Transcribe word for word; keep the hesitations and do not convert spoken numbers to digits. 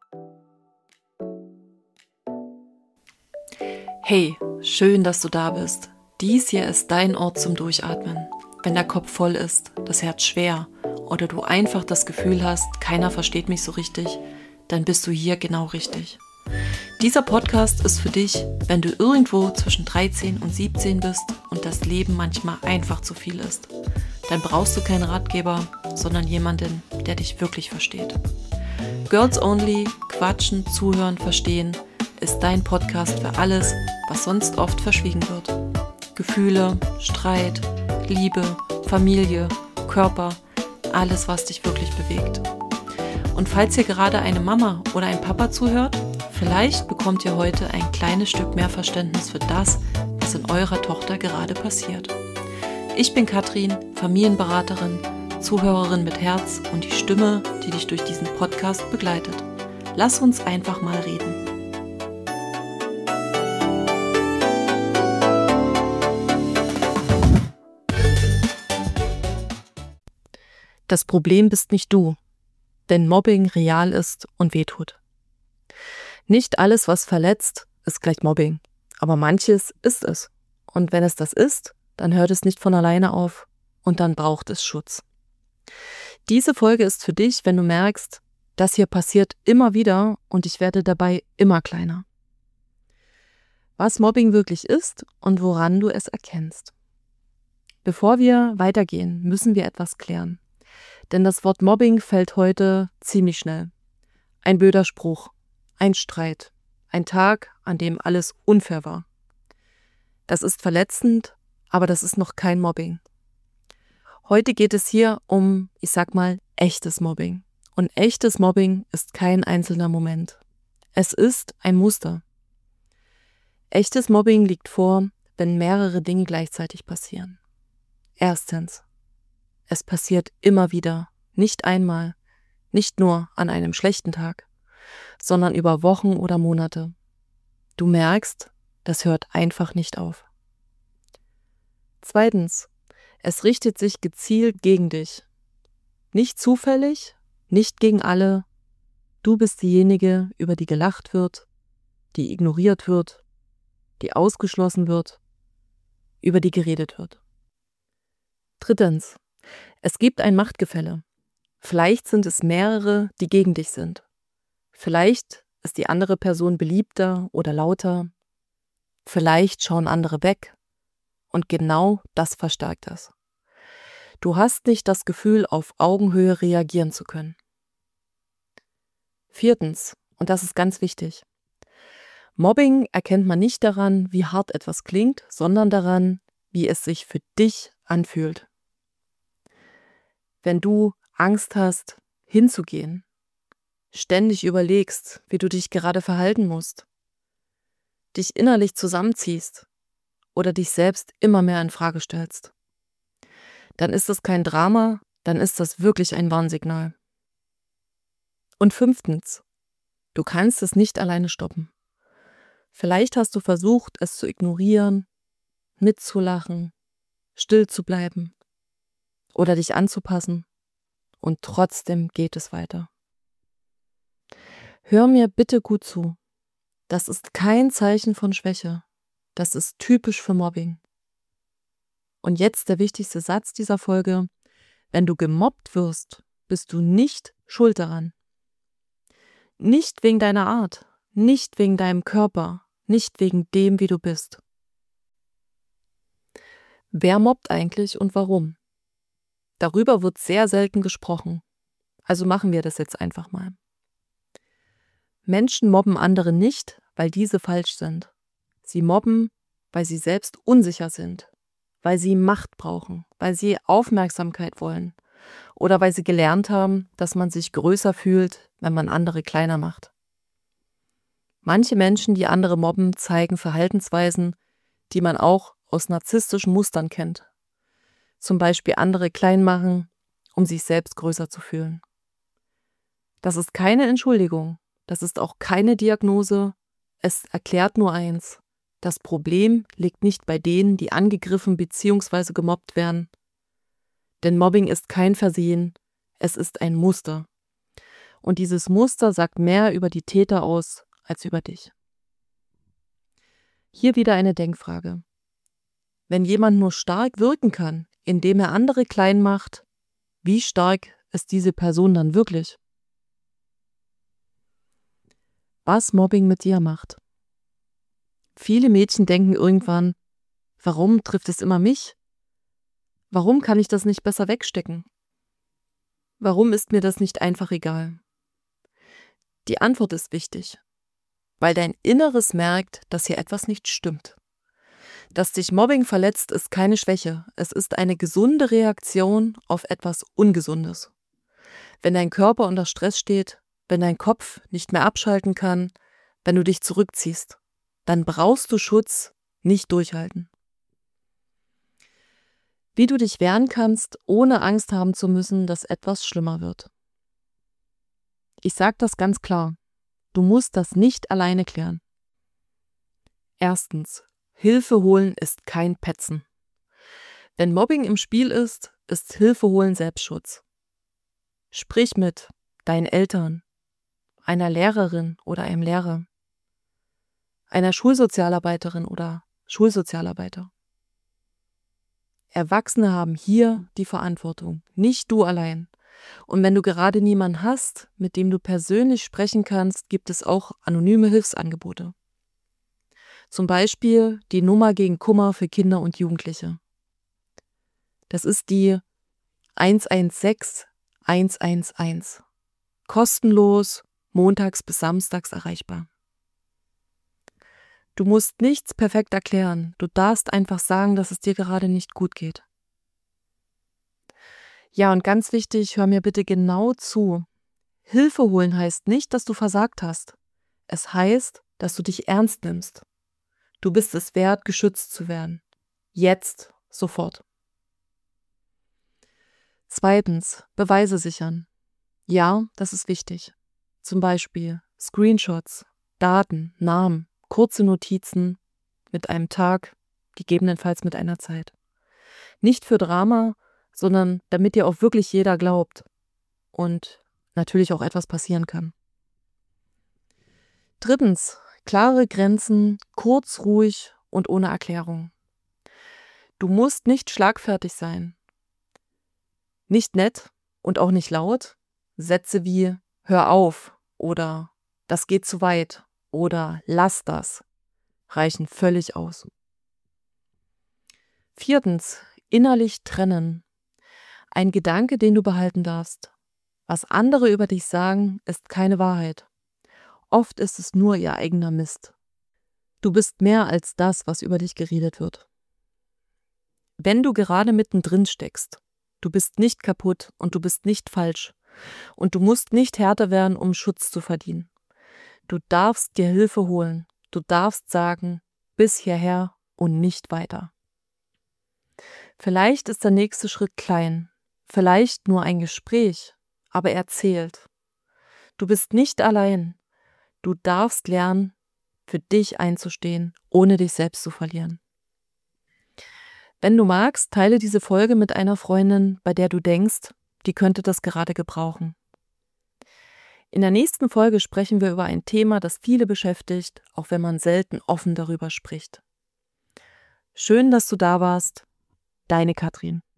Hey, schön, dass du da bist. Dies hier ist dein Ort zum Durchatmen. Wenn der Kopf voll ist, das Herz schwer oder du einfach das Gefühl hast, keiner versteht mich so richtig, dann bist du hier genau richtig. Dieser Podcast ist für dich, wenn du irgendwo zwischen dreizehn und siebzehn bist und das Leben manchmal einfach zu viel ist. Dann brauchst du keinen Ratgeber, sondern jemanden, der dich wirklich versteht. Girls Only, Quatschen, Zuhören, Verstehen ist dein Podcast für alles, was sonst oft verschwiegen wird. Gefühle, Streit, Liebe, Familie, Körper, alles, was dich wirklich bewegt. Und falls hier gerade eine Mama oder ein Papa zuhört, vielleicht bekommt ihr heute ein kleines Stück mehr Verständnis für das, was in eurer Tochter gerade passiert. Ich bin Katrin, Familienberaterin, Zuhörerin mit Herz und die Stimme, die dich durch diesen Podcast begleitet. Lass uns einfach mal reden. Das Problem bist nicht du, denn Mobbing real ist und wehtut. Nicht alles, was verletzt, ist gleich Mobbing, aber manches ist es. Und wenn es das ist, dann hört es nicht von alleine auf und dann braucht es Schutz. Diese Folge ist für dich, wenn du merkst, das hier passiert immer wieder und ich werde dabei immer kleiner. Was Mobbing wirklich ist und woran du es erkennst. Bevor wir weitergehen, müssen wir etwas klären. Denn das Wort Mobbing fällt heute ziemlich schnell. Ein blöder Spruch, ein Streit, ein Tag, an dem alles unfair war. Das ist verletzend, aber das ist noch kein Mobbing. Heute geht es hier um, ich sag mal, echtes Mobbing. Und echtes Mobbing ist kein einzelner Moment. Es ist ein Muster. Echtes Mobbing liegt vor, wenn mehrere Dinge gleichzeitig passieren. Erstens. Es passiert immer wieder, nicht einmal, nicht nur an einem schlechten Tag, sondern über Wochen oder Monate. Du merkst, das hört einfach nicht auf. Zweitens, es richtet sich gezielt gegen dich. Nicht zufällig, nicht gegen alle. Du bist diejenige, über die gelacht wird, die ignoriert wird, die ausgeschlossen wird, über die geredet wird. Drittens, es gibt ein Machtgefälle. Vielleicht sind es mehrere, die gegen dich sind. Vielleicht ist die andere Person beliebter oder lauter. Vielleicht schauen andere weg. Und genau das verstärkt es. Du hast nicht das Gefühl, auf Augenhöhe reagieren zu können. Viertens, und das ist ganz wichtig. Mobbing erkennt man nicht daran, wie hart etwas klingt, sondern daran, wie es sich für dich anfühlt. Wenn du Angst hast, hinzugehen, ständig überlegst, wie du dich gerade verhalten musst, dich innerlich zusammenziehst oder dich selbst immer mehr in Frage stellst, dann ist das kein Drama, dann ist das wirklich ein Warnsignal. Und fünftens, du kannst es nicht alleine stoppen. Vielleicht hast du versucht, es zu ignorieren, mitzulachen, still zu bleiben oder dich anzupassen und trotzdem geht es weiter. Hör mir bitte gut zu. Das ist kein Zeichen von Schwäche. Das ist typisch für Mobbing. Und jetzt der wichtigste Satz dieser Folge. Wenn du gemobbt wirst, bist du nicht schuld daran. Nicht wegen deiner Art, nicht wegen deinem Körper, nicht wegen dem, wie du bist. Wer mobbt eigentlich und warum? Darüber wird sehr selten gesprochen. Also machen wir das jetzt einfach mal. Menschen mobben andere nicht, weil diese falsch sind. Sie mobben, weil sie selbst unsicher sind, weil sie Macht brauchen, weil sie Aufmerksamkeit wollen oder weil sie gelernt haben, dass man sich größer fühlt, wenn man andere kleiner macht. Manche Menschen, die andere mobben, zeigen Verhaltensweisen, die man auch aus narzisstischen Mustern kennt. Zum Beispiel andere klein machen, um sich selbst größer zu fühlen. Das ist keine Entschuldigung, das ist auch keine Diagnose, es erklärt nur eins. Das Problem liegt nicht bei denen, die angegriffen bzw. gemobbt werden. Denn Mobbing ist kein Versehen, es ist ein Muster. Und dieses Muster sagt mehr über die Täter aus als über dich. Hier wieder eine Denkfrage. Wenn jemand nur stark wirken kann, indem er andere klein macht, wie stark ist diese Person dann wirklich? Was Mobbing mit dir macht. Viele Mädchen denken irgendwann, warum trifft es immer mich? Warum kann ich das nicht besser wegstecken? Warum ist mir das nicht einfach egal? Die Antwort ist wichtig, weil dein Inneres merkt, dass hier etwas nicht stimmt. Dass dich Mobbing verletzt, ist keine Schwäche. Es ist eine gesunde Reaktion auf etwas Ungesundes. Wenn dein Körper unter Stress steht, wenn dein Kopf nicht mehr abschalten kann, wenn du dich zurückziehst, dann brauchst du Schutz, nicht durchhalten. Wie du dich wehren kannst, ohne Angst haben zu müssen, dass etwas schlimmer wird. Ich sage das ganz klar. Du musst das nicht alleine klären. Erstens, Hilfe holen ist kein Petzen. Wenn Mobbing im Spiel ist, ist Hilfe holen Selbstschutz. Sprich mit deinen Eltern, einer Lehrerin oder einem Lehrer, einer Schulsozialarbeiterin oder Schulsozialarbeiter. Erwachsene haben hier die Verantwortung, nicht du allein. Und wenn du gerade niemanden hast, mit dem du persönlich sprechen kannst, gibt es auch anonyme Hilfsangebote. Zum Beispiel die Nummer gegen Kummer für Kinder und Jugendliche. Das ist die eins eins sechs eins eins eins. Kostenlos, montags bis samstags erreichbar. Du musst nichts perfekt erklären. Du darfst einfach sagen, dass es dir gerade nicht gut geht. Ja, und ganz wichtig, hör mir bitte genau zu. Hilfe holen heißt nicht, dass du versagt hast. Es heißt, dass du dich ernst nimmst. Du bist es wert, geschützt zu werden. Jetzt, sofort. Zweitens, Beweise sichern. Ja, das ist wichtig. Zum Beispiel Screenshots, Daten, Namen, kurze Notizen mit einem Tag, gegebenenfalls mit einer Zeit. Nicht für Drama, sondern damit dir auch wirklich jeder glaubt und natürlich auch etwas passieren kann. Drittens, klare Grenzen, kurz, ruhig und ohne Erklärung. Du musst nicht schlagfertig sein. Nicht nett und auch nicht laut. Sätze wie hör auf oder das geht zu weit oder lass das reichen völlig aus. Viertens, innerlich trennen. Ein Gedanke, den du behalten darfst. Was andere über dich sagen, ist keine Wahrheit. Oft ist es nur ihr eigener Mist. Du bist mehr als das, was über dich geredet wird. Wenn du gerade mittendrin steckst, du bist nicht kaputt und du bist nicht falsch. Und du musst nicht härter werden, um Schutz zu verdienen. Du darfst dir Hilfe holen. Du darfst sagen, bis hierher und nicht weiter. Vielleicht ist der nächste Schritt klein, vielleicht nur ein Gespräch, aber er zählt. Du bist nicht allein. Du darfst lernen, für dich einzustehen, ohne dich selbst zu verlieren. Wenn du magst, teile diese Folge mit einer Freundin, bei der du denkst, die könnte das gerade gebrauchen. In der nächsten Folge sprechen wir über ein Thema, das viele beschäftigt, auch wenn man selten offen darüber spricht. Schön, dass du da warst. Deine Katrin.